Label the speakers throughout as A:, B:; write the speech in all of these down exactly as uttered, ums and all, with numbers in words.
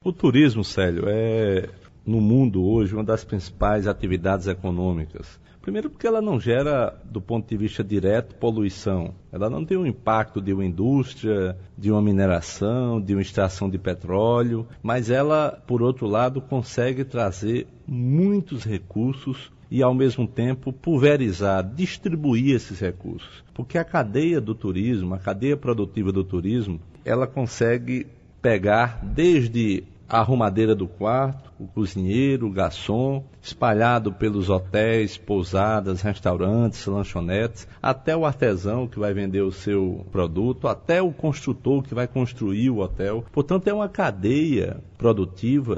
A: O turismo, Célio, é, no mundo hoje, uma das principais atividades econômicas. Primeiro porque ela não gera, do ponto de vista direto, poluição. Ela não tem um impacto de uma indústria, de uma mineração, de uma extração de petróleo, mas ela, por outro lado, consegue trazer muitos recursos e, ao mesmo tempo, pulverizar, distribuir esses recursos. Porque a cadeia do turismo, a cadeia produtiva do turismo, ela consegue pegar desde a arrumadeira do quarto, o cozinheiro, o garçom, espalhado pelos hotéis, pousadas, restaurantes, lanchonetes, até o artesão que vai vender o seu produto, até o construtor que vai construir o hotel. Portanto, é uma cadeia produtiva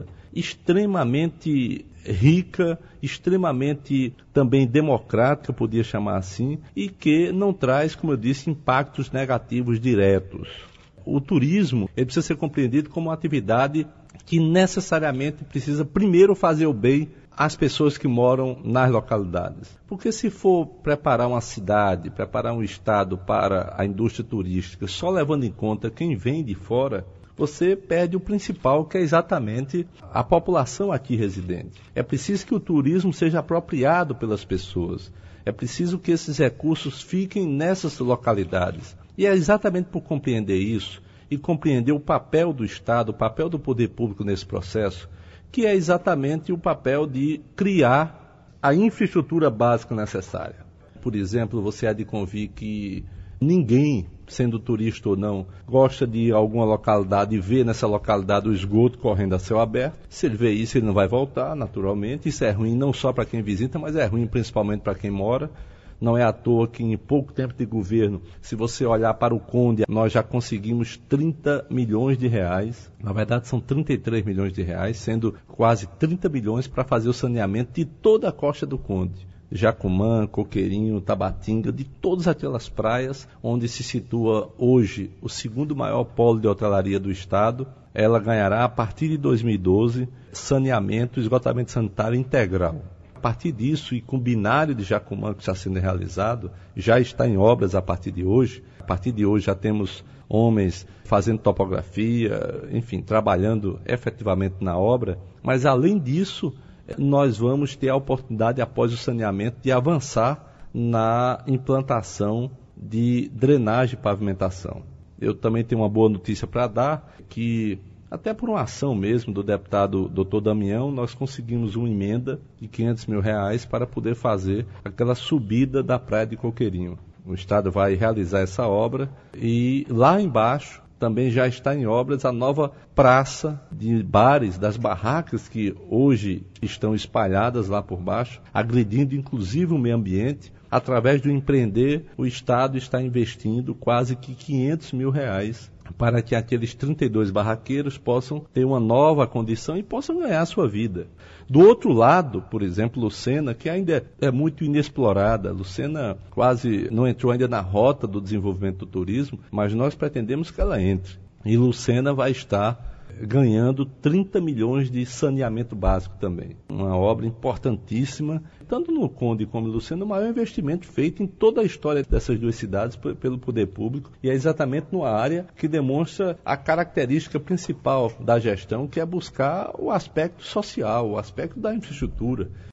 A: extremamente rica, extremamente também democrática, podia chamar assim, e que não traz, como eu disse, impactos negativos diretos. O turismo ele precisa ser compreendido como uma atividade que necessariamente precisa primeiro fazer o bem às pessoas que moram nas localidades. Porque se for preparar uma cidade, preparar um estado para a indústria turística, só levando em conta quem vem de fora, você perde o principal, que é exatamente a população aqui residente. É preciso que o turismo seja apropriado pelas pessoas. É preciso que esses recursos fiquem nessas localidades. E é exatamente por compreender isso e compreender o papel do Estado, o papel do poder público nesse processo, que é exatamente o papel de criar a infraestrutura básica necessária. Por exemplo, você há de convir que ninguém, sendo turista ou não, gosta de ir a alguma localidade e ver nessa localidade o esgoto correndo a céu aberto. Se ele vê isso, ele não vai voltar, naturalmente. Isso é ruim não só para quem visita, mas é ruim principalmente para quem mora. Não é à toa que em pouco tempo de governo, se você olhar para o Conde, nós já conseguimos trinta milhões de reais. Na verdade, são trinta e três milhões de reais, sendo quase trinta milhões para fazer o saneamento de toda a costa do Conde. Jacumã, Coqueirinho, Tabatinga, de todas aquelas praias onde se situa hoje o segundo maior polo de hotelaria do estado. Ela ganhará, a partir de dois mil e doze, saneamento, esgotamento sanitário integral. A partir disso, e com o binário de Jacumã que está sendo realizado, já está em obras a partir de hoje. A partir de hoje já temos homens fazendo topografia, enfim, trabalhando efetivamente na obra. Mas além disso, nós vamos ter a oportunidade, após o saneamento, de avançar na implantação de drenagem e pavimentação. Eu também tenho uma boa notícia para dar, que até por uma ação mesmo do deputado doutor Damião, nós conseguimos uma emenda de quinhentos mil reais para poder fazer aquela subida da praia de Coqueirinho. O Estado vai realizar essa obra e lá embaixo também já está em obras a nova praça de bares, das barracas que hoje estão espalhadas lá por baixo, agredindo inclusive o meio ambiente. Através do Empreender, o Estado está investindo quase que quinhentos mil reais para que aqueles trinta e dois barraqueiros possam ter uma nova condição e possam ganhar a sua vida. Do outro lado, por exemplo, Lucena, que ainda é muito inexplorada. Lucena quase não entrou ainda na rota do desenvolvimento do turismo, mas nós pretendemos que ela entre. E Lucena vai estar ganhando trinta milhões de saneamento básico também. Uma obra importantíssima, tanto no Conde como em Lucena, o maior investimento feito em toda a história dessas duas cidades pelo poder público, e é exatamente numa área que demonstra a característica principal da gestão, que é buscar o aspecto social, o aspecto da infraestrutura.